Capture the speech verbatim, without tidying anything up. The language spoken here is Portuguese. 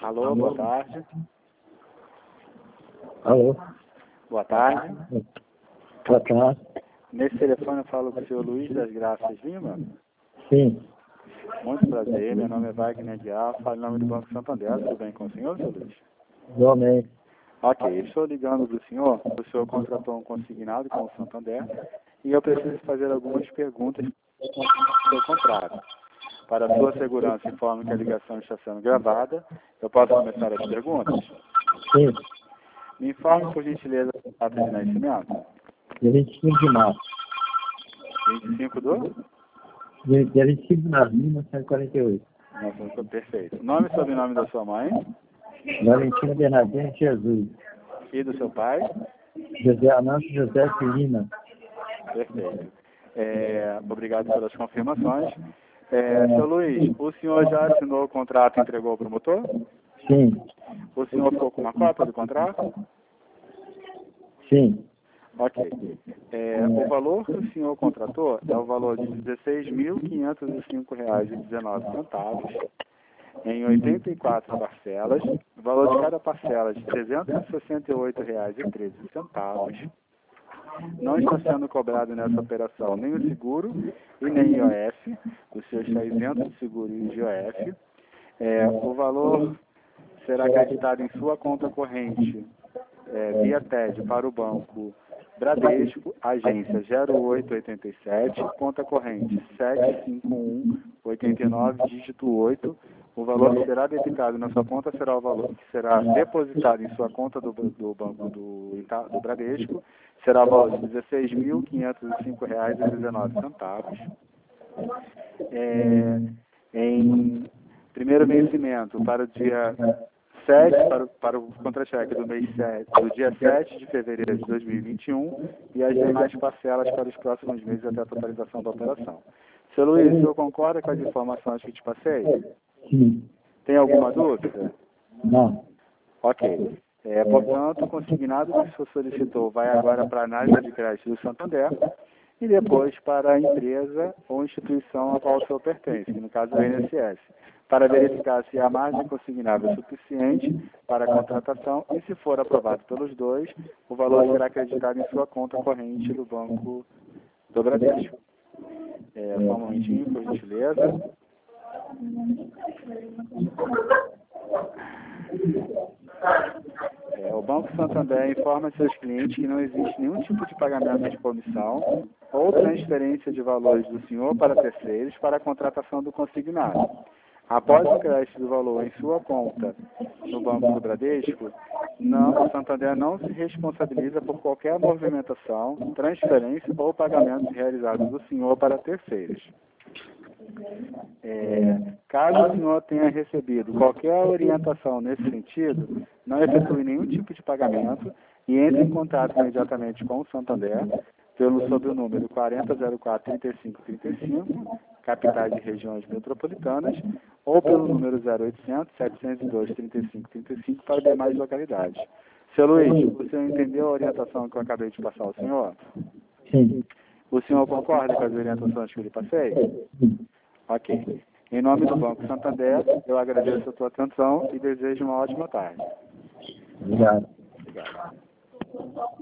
Alô, boa tarde. Alô? Boa tarde. Boa tarde. Nesse telefone eu falo com o senhor Luiz das Graças Lima. Sim. Muito prazer, meu nome é Wagner Guiar, falo em nome do Banco Santander. Tudo bem com o senhor, senhor Luiz? Igualmente. Ok, estou ligando do senhor. O senhor contratou um consignado com o Santander e eu preciso fazer algumas perguntas sobre o seu contrato. Para a sua segurança, informe que a ligação está sendo gravada. Eu posso começar as perguntas? Sim. Me informe, por gentileza, a data de nascimento. Dia vinte e cinco de março. vinte e cinco do? Dia dia vinte e cinco de março de mil novecentos e quarenta e oito. Nossa, perfeito. Nome e sobrenome da sua mãe Valentina Bernardino Jesus. e do seu pai? José Anâncio José Lima. Perfeito. É, obrigado pelas confirmações. É, seu Luiz, o senhor já assinou o contrato e entregou ao promotor? Sim. O senhor ficou com uma cópia do contrato? Sim. Ok. É, o valor que o senhor contratou é o valor de dezesseis mil quinhentos e cinco reais e dezenove centavos em oitenta e quatro parcelas, o valor de cada parcela de trezentos e sessenta e oito reais e treze centavos. Não está sendo cobrado nessa operação nem o seguro e nem I O F. O senhor está isento de seguro e de I O F. É, o valor será acreditado em sua conta corrente é, via T E D para o banco Bradesco, agência zero oito oito sete, conta corrente sete cinco um oito nove, dígito oito. O valor que será debitado na sua conta será o valor que será depositado em sua conta do, do banco do, Ita- do Bradesco, será o valor de dezesseis mil quinhentos e cinco reais e dezenove centavos. É, em primeiro vencimento para o dia sete, para, o- para o contra-cheque do mês sete, do dia sete de fevereiro de dois mil e vinte e um e as demais parcelas para os próximos meses até a totalização da operação. Seu Luiz, o senhor concorda com as informações que te passei? Sim. Tem alguma dúvida? Não. Ok. É, portanto, o consignado que o senhor solicitou vai agora para a análise de crédito do Santander e depois para a empresa ou instituição a qual o senhor pertence, que no caso é o I N S S, para verificar se a margem consignada é suficiente para a contratação e, se for aprovado pelos dois, o valor será acreditado em sua conta corrente do Banco do Bradesco. É, só um momentinho, por gentileza. É, o Banco Santander informa seus clientes que não existe nenhum tipo de pagamento de comissão ou transferência de valores do senhor para terceiros para a contratação do consignado. Após o crédito do valor em sua conta no Banco do Bradesco, não, o Santander não se responsabiliza por qualquer movimentação, transferência ou pagamento realizados do senhor para terceiros. É, caso o senhor tenha recebido qualquer orientação nesse sentido, não efetue nenhum tipo de pagamento e entre em contato imediatamente com o Santander pelo sob o número quarenta zero quatro, trinta e cinco trinta e cinco, capitais e regiões metropolitanas, ou pelo número zero oitocentos, setecentos e dois, trinta e cinco trinta e cinco para demais localidades. Seu Luiz, o senhor entendeu a orientação que eu acabei de passar ao senhor? Sim. O senhor concorda com as orientações que eu lhe passei? Ok. Em nome do Banco Santander, eu agradeço a sua atenção e desejo uma ótima tarde. Obrigado. Obrigado.